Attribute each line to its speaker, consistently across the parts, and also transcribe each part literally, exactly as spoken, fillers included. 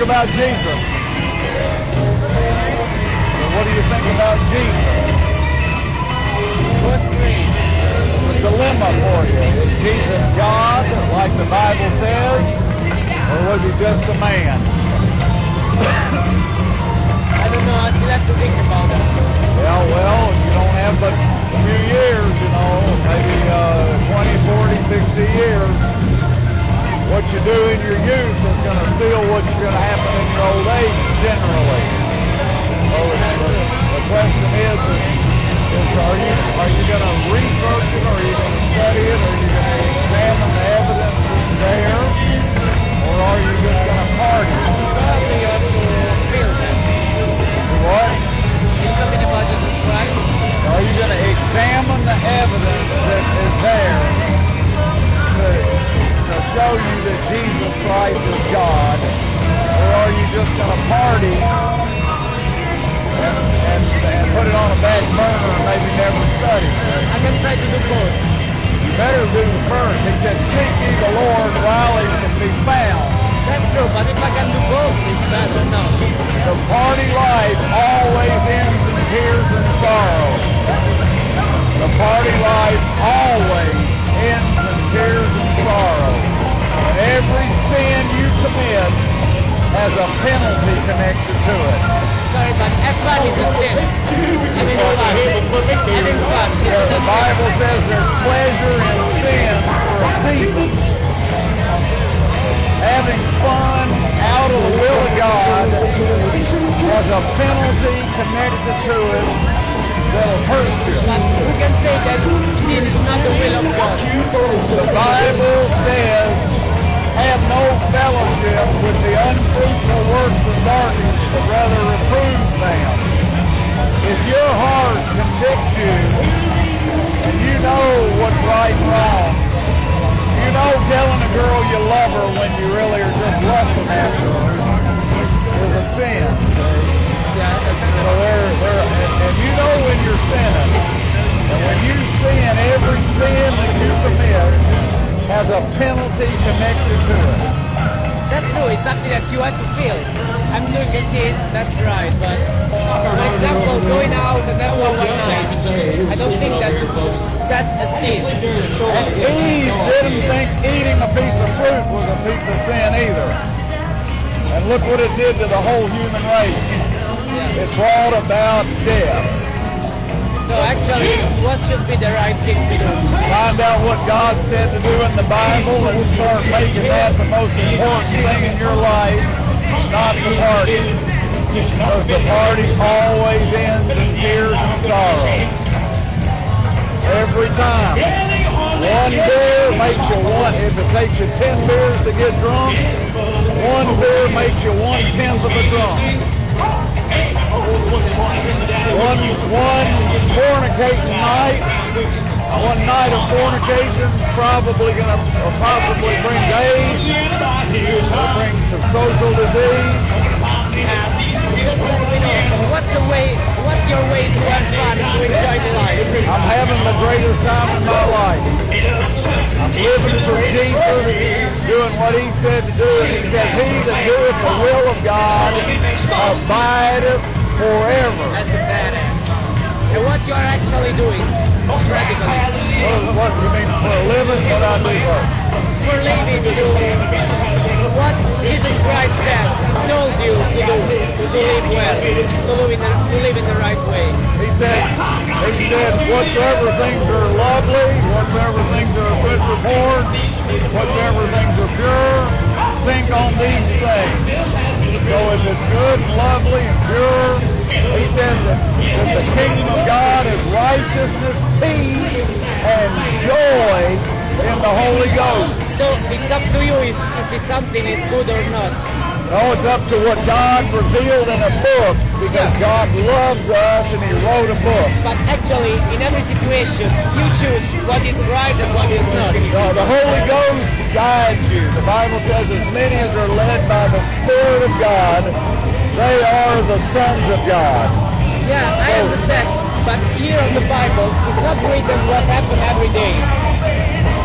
Speaker 1: about Jesus? What do you think about Jesus?
Speaker 2: What's great?
Speaker 1: The dilemma for you. Is Jesus God, like the Bible says, or was he just a man?
Speaker 2: I don't know. I still have to think about that.
Speaker 1: Yeah, well, you don't have but a few years, you know, maybe uh, twenty, forty, sixty years. What you do in your youth is going to seal what's going to happen in your old age, generally. So the, the question is, is, is are you are you going to research it, or are you going to study it, or are you going to examine the evidence that's there, or are you just going to party?
Speaker 2: Probably you have to feel that.
Speaker 1: What?
Speaker 2: You're talking about Jesus Christ?
Speaker 1: Are you going to examine the evidence that is there to, to show you that Jesus Christ is God, or are you just going to party and, and, and put it on a back burner and maybe never study?
Speaker 2: I can try to do both.
Speaker 1: You better do the first. He said, seek ye the Lord while he can be found.
Speaker 2: That's true, but if I can do both, it's better. No.
Speaker 1: The party life always ends in tears and sorrow. The party life always ends in tears and sorrow. And every sin you commit has a penalty connected to it.
Speaker 2: Sorry, but have fun is a sin. Having fun. Having fun.
Speaker 1: Yeah, the Bible says there's pleasure in sin for a season. Having fun out of the will of God has a penalty connected to it that'll hurt you.
Speaker 2: But we can say that sin is not the will of God.
Speaker 1: The Bible says, have no fellowship with the unfruitful works of darkness, but rather reprove them. If your heart convicts you, and you know what's right and wrong, you know telling a girl you love her when you really are just lusting after her is a sin.
Speaker 2: Yeah, that's
Speaker 1: So there, there, and, and you know when you're sinning. And when you sin, every sin that you commit has a penalty connected to it.
Speaker 2: That's true. It's something that you have to feel. I'm doing a sin, that's right. But for example, going out and have one night, I don't think that that's a sin.
Speaker 1: And Eve didn't think eating a piece of fruit was a piece of sin either. And look what it did to the whole human race. It brought about death.
Speaker 2: So actually, what should be the right thing to do?
Speaker 1: Find out what God said to do in the Bible and start making that the most important thing in your life, not the party. Because the party always ends in tears and sorrow. Every time. One beer makes you one. If it takes you ten beers to get drunk, one beer makes you one tenth of a drunk. One, one fornicating night, one night of fornication is probably going to possibly bring AIDS, it'll bring some social disease.
Speaker 2: What's the way, what's your way to have fun and to enjoy the life?
Speaker 1: I'm having the greatest time in my life. I'm living for Jesus, doing what he said to do. And he said, he that doeth the will of God abideth forever.
Speaker 2: That's a badass. And what you are actually doing, practically.
Speaker 1: What, what you mean for a living? What I do for?
Speaker 2: For living, you, what Jesus Christ said, told you to do, to live well, to live in the, to live in the right way.
Speaker 1: He said, he said, whatsoever things are lovely, whatsoever things are of good report, whatsoever things are pure, think on these things. So if it's good and lovely and pure, he says that, that the kingdom of God is righteousness, peace, and joy in the Holy Ghost.
Speaker 2: So it's up to you if, if it's something is good or not.
Speaker 1: No, it's up to what God revealed in a book, because
Speaker 2: Yeah.
Speaker 1: God loves us and he wrote a book.
Speaker 2: But actually, in every situation, you choose what is right and what is not.
Speaker 1: No, the Holy Ghost guides you. The Bible says as many as are led by the Spirit of God, they are the sons of God.
Speaker 2: Yeah, I understand. But here in the Bible, it's not written what happens every day.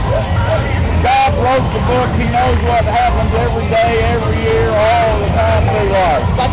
Speaker 1: God wrote the book. He knows what happens every day, every year, all the time. So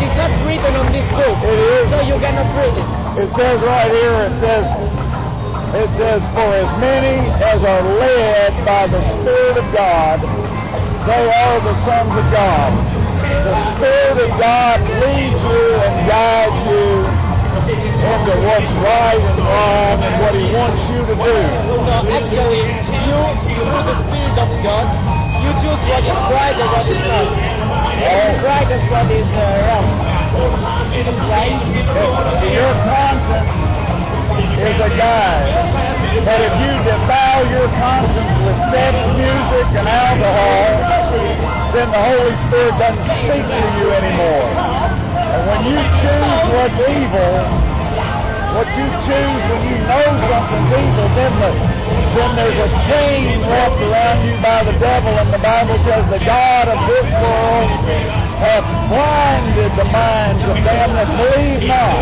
Speaker 2: it's not written on this book.
Speaker 1: It is.
Speaker 2: So you cannot read it.
Speaker 1: It says right here, it says, it says, for as many as are led by the Spirit of God, they are the sons of God. The Spirit of God leads you and guides you into what's right and wrong and what He wants you to do.
Speaker 2: So actually, you, through the Spirit of God, you choose what is right and what is wrong. What is right and what is uh, wrong. Right?
Speaker 1: Your conscience is a guide. But if you defile your conscience with sex, music, and alcohol, then the Holy Spirit doesn't speak to you anymore. And when you choose what's evil, what you choose when you know something's evil, then, the, then there's a chain wrapped around you by the devil, and the Bible says the God of this world hath blinded the minds of them that believe not.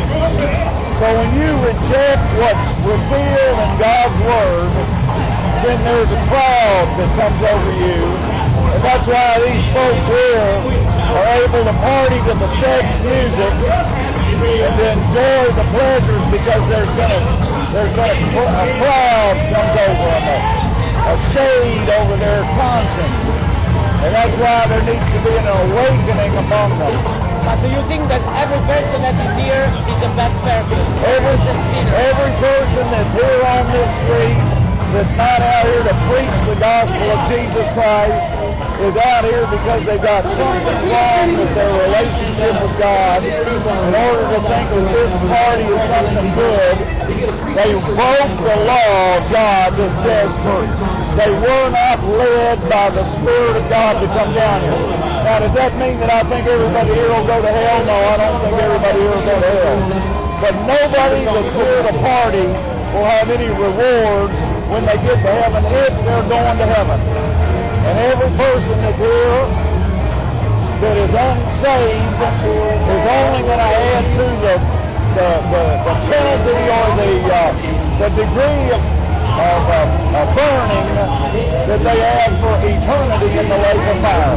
Speaker 1: So when you reject what's revealed in God's Word, then there's a cloud that comes over you. And that's why these folks here are able to party to the sex music and to enjoy the pleasures, because there's gonna there's gonna a cloud comes over them, a, a shade over their conscience. And that's why there needs to be an awakening among them.
Speaker 2: But do you think that every person that is here is a bad person?
Speaker 1: Every, every person that's here on this street that's not out here to preach the gospel of Jesus Christ is out here because they got something wrong with their relationship with God. In order to think that this party is something good, they broke the law of God that says they were not led by the Spirit of God to come down here. Now, does that mean that I think everybody here will go to hell? No, I don't think everybody here will go to hell. But nobody that's here to party will have any reward when they get to heaven, if they're going to heaven. And every person that's here that is unsaved is only going to add to the the, the, the penalty or the uh, the degree of of, uh, of burning that they have for eternity in the lake of fire.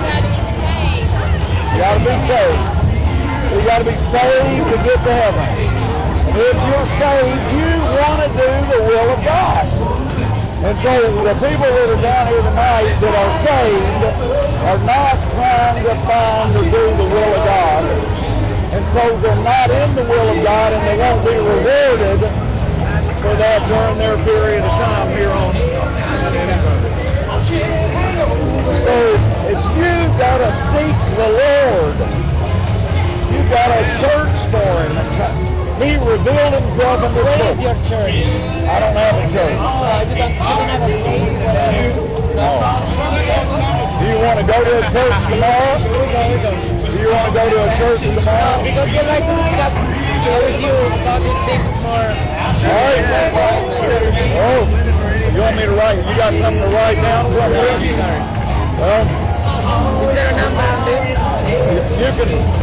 Speaker 1: You got to be saved. You got to be saved to get to heaven. And if you're saved, you want to do the will of God. And so the people that are down here tonight that are saved are not trying to find to do the will of God. And so they're not in the will of God, and they won't be rewarded for that during their period of time here on earth. So it's you got to seek the Lord. You got to search for Him. He revealed Himself in this book.
Speaker 2: Where is your church?
Speaker 1: I don't have a church.
Speaker 2: Uh, you, don't, you don't have a place where...
Speaker 1: No. Do you want to go to a church tomorrow? Do you want to go to a church tomorrow?
Speaker 2: Because we'd like to discuss with you about these things more.
Speaker 1: All right. Oh, you want me to write? You got something to write down somewhere? Well,
Speaker 2: is there a number on this?
Speaker 1: You can...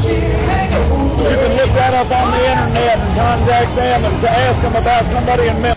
Speaker 1: You can look that up on the internet and contact them and to ask them about somebody in Memphis.